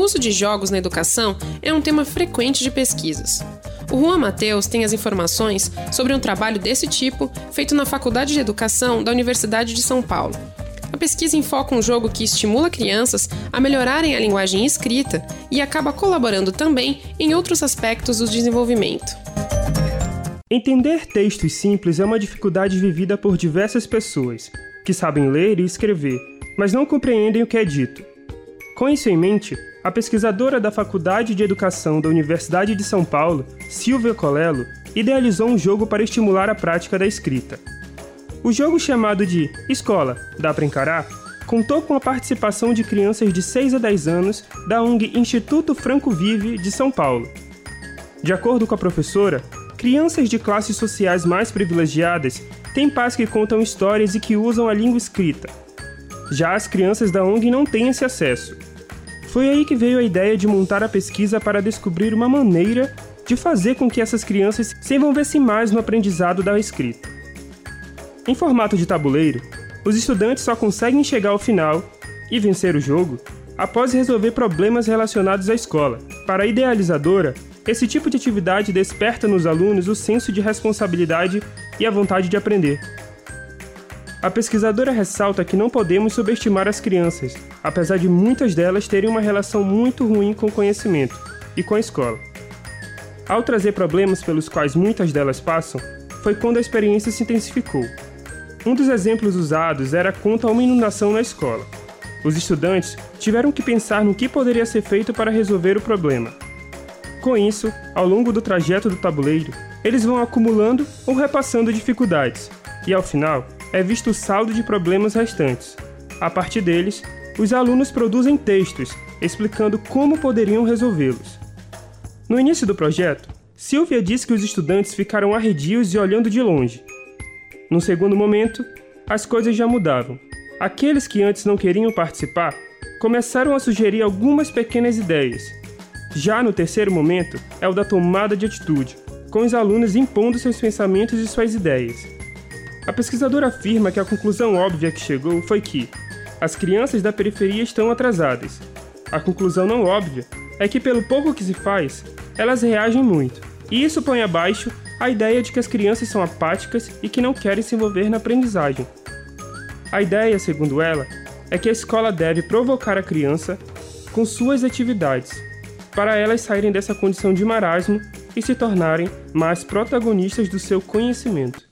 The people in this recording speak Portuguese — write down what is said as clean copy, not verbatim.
uso de jogos na educação é um tema frequente de pesquisas. O Juan Mateus tem as informações sobre um trabalho desse tipo feito na Faculdade de Educação da Universidade de São Paulo. A pesquisa enfoca um jogo que estimula crianças a melhorarem a linguagem escrita e acaba colaborando também em outros aspectos do desenvolvimento. Entender textos simples é uma dificuldade vivida por diversas pessoas, que sabem ler e escrever, mas não compreendem o que é dito. Com isso em mente, a pesquisadora da Faculdade de Educação da Universidade de São Paulo, Silvia Colello, idealizou um jogo para estimular a prática da escrita. O jogo, chamado de Escola, Dá Pra Encarar, contou com a participação de crianças de 6 a 10 anos da ONG Instituto Franco Vive de São Paulo. De acordo com a professora, crianças de classes sociais mais privilegiadas têm pais que contam histórias e que usam a língua escrita. Já as crianças da ONG não têm esse acesso. Foi aí que veio a ideia de montar a pesquisa para descobrir uma maneira de fazer com que essas crianças se envolvessem mais no aprendizado da escrita. Em formato de tabuleiro, os estudantes só conseguem chegar ao final e vencer o jogo após resolver problemas relacionados à escola. Para a idealizadora, esse tipo de atividade desperta nos alunos o senso de responsabilidade e a vontade de aprender. A pesquisadora ressalta que não podemos subestimar as crianças, apesar de muitas delas terem uma relação muito ruim com o conhecimento e com a escola. Ao trazer problemas pelos quais muitas delas passam, foi quando a experiência se intensificou. Um dos exemplos usados era quanto a uma inundação na escola. Os estudantes tiveram que pensar no que poderia ser feito para resolver o problema. Com isso, ao longo do trajeto do tabuleiro, eles vão acumulando ou repassando dificuldades, e ao final é visto o saldo de problemas restantes. A partir deles, os alunos produzem textos explicando como poderiam resolvê-los. No início do projeto, Silvia disse que os estudantes ficaram arredios e olhando de longe. Num segundo momento, as coisas já mudavam. Aqueles que antes não queriam participar começaram a sugerir algumas pequenas ideias. Já no terceiro momento, é o da tomada de atitude, com os alunos impondo seus pensamentos e suas ideias. A pesquisadora afirma que a conclusão óbvia que chegou foi que as crianças da periferia estão atrasadas. A conclusão não óbvia é que, pelo pouco que se faz, elas reagem muito. E isso põe abaixo a ideia de que as crianças são apáticas e que não querem se envolver na aprendizagem. A ideia, segundo ela, é que a escola deve provocar a criança com suas atividades, para elas saírem dessa condição de marasmo e se tornarem mais protagonistas do seu conhecimento.